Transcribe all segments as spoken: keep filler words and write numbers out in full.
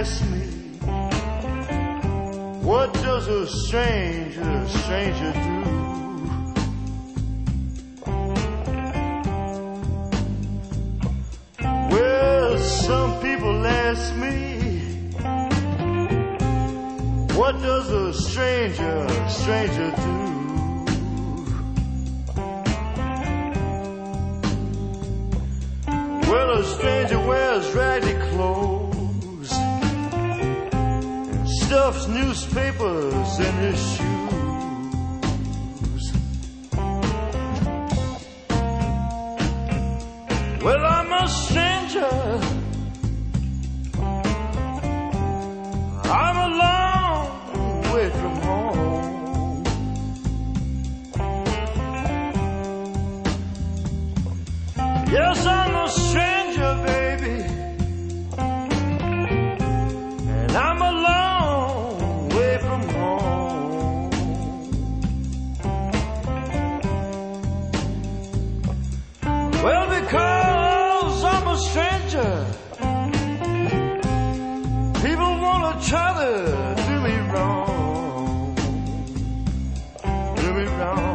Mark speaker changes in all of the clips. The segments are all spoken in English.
Speaker 1: ask me, what does a stranger, a stranger do? Well, some people ask me, what does a stranger, a stranger do? Well, a stranger wears raggedy clothes and stuffs newspapers in his shoes. Well, I'm a stranger. I'm a long way from home. Yes, I'm a stranger, baby, and I'm a long way from home. Well, because I'm a stranger, people wanna try to do me wrong, do me wrong.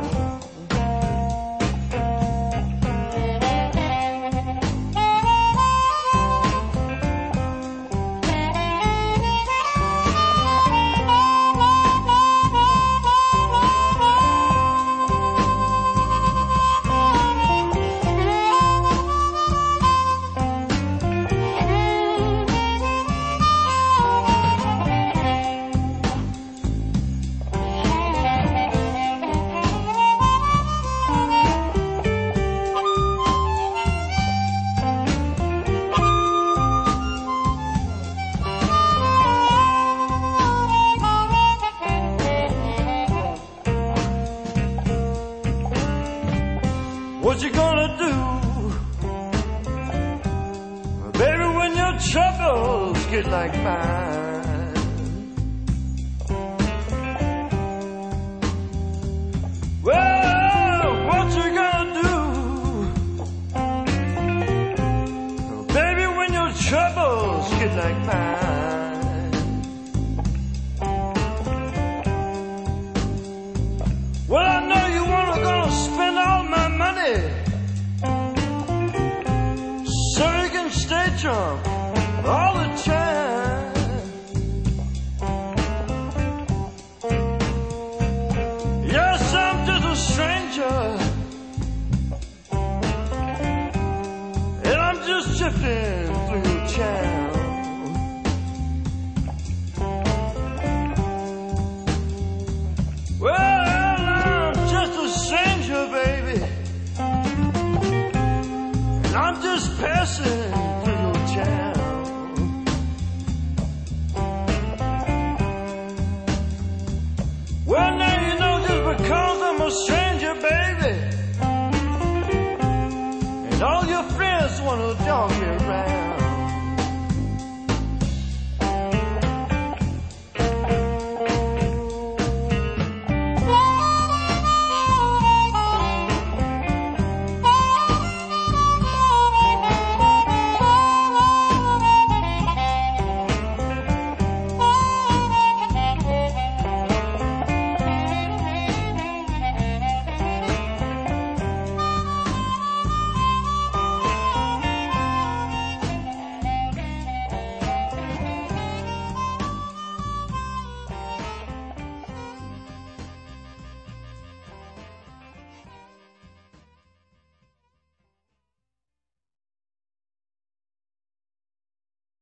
Speaker 1: What you gonna do, baby, when your troubles get like mine?